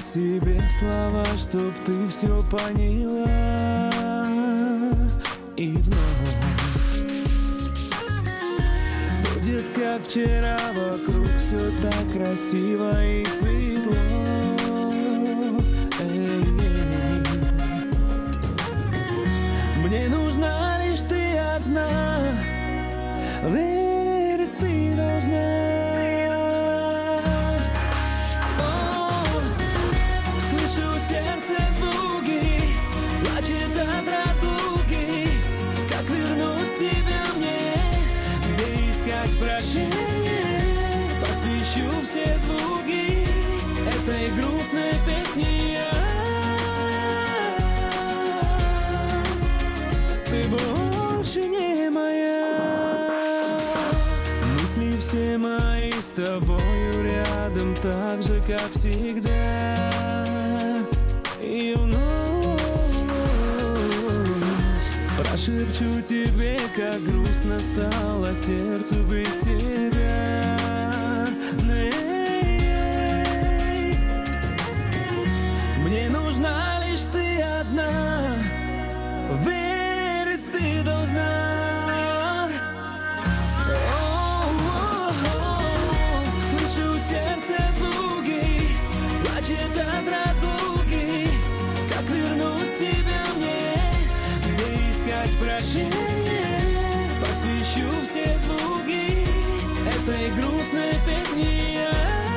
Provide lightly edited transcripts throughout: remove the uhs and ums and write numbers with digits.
сказать тебе слова, чтоб ты все поняла. И вновь будет как вчера, вокруг все так красиво и светло. Мне нужна лишь ты одна, верить ты должна. Слышу сердце звуки, плачет от разлуки. Как вернуть тебя мне, где искать прощение? Посвящу все звуки этой грустной песни я. Ты больше не моя. Мысли все мои с тобою рядом, так же, как всегда. И вновь прошепчу тебе, как грустно стало сердцу без тебя. Мне нужна лишь ты одна, верить ты должна. Слышу сердце звуки, плачет от разлуки. Как вернуть тебя мне, где искать прощение? Посвящу все звуки этой грустной песни я.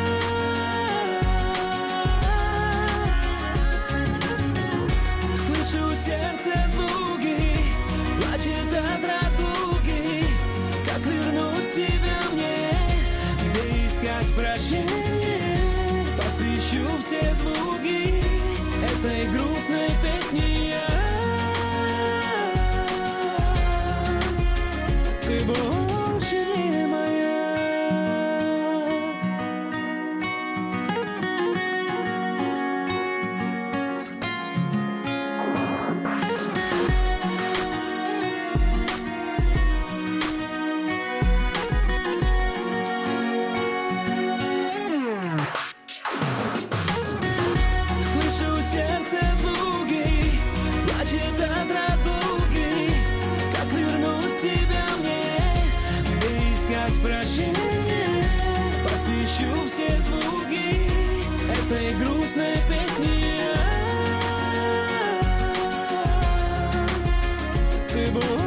Слышу сердце звуки, плачет от разлуки. Как вернуть тебя мне, где искать прощение? Посвящу все звуки этой грустной песни я. Ты больше не моя. Слышу сердце звуки, плачет от разлуки. Как вернуть тебя мне, где искать прощение? Посвящу все звуки этой грустной песни я. Ты